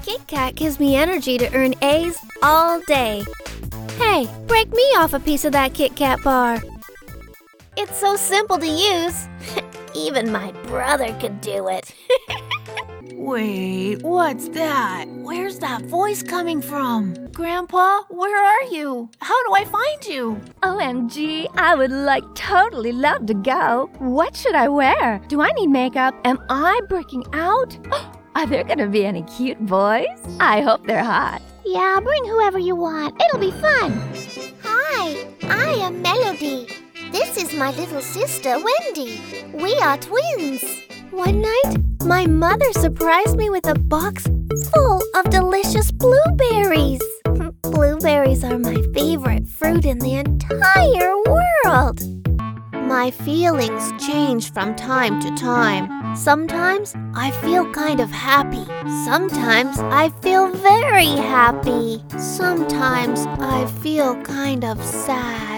Kit Kat gives me energy to earn A's all day. Hey, break me off a piece of that Kit Kat bar. It's so simple to use. Even my brother could do it. Wait, what's that? Where's that voice coming from? Grandpa, where are you? How do I find you? OMG, I would totally love to go. What should I wear? Do I need makeup? Am I breaking out? Are there gonna be any cute boys? I hope they're hot. Yeah, bring whoever you want. It'll be fun. Hi, I am Melody. This is my little sister, Wendy. We are twins. One night, my mother surprised me with a box full of delicious blueberries. Blueberries are my favorite fruit in the entire world. My feelings change from time to time. Sometimes I feel kind of happy. Sometimes I feel very happy. Sometimes I feel kind of sad.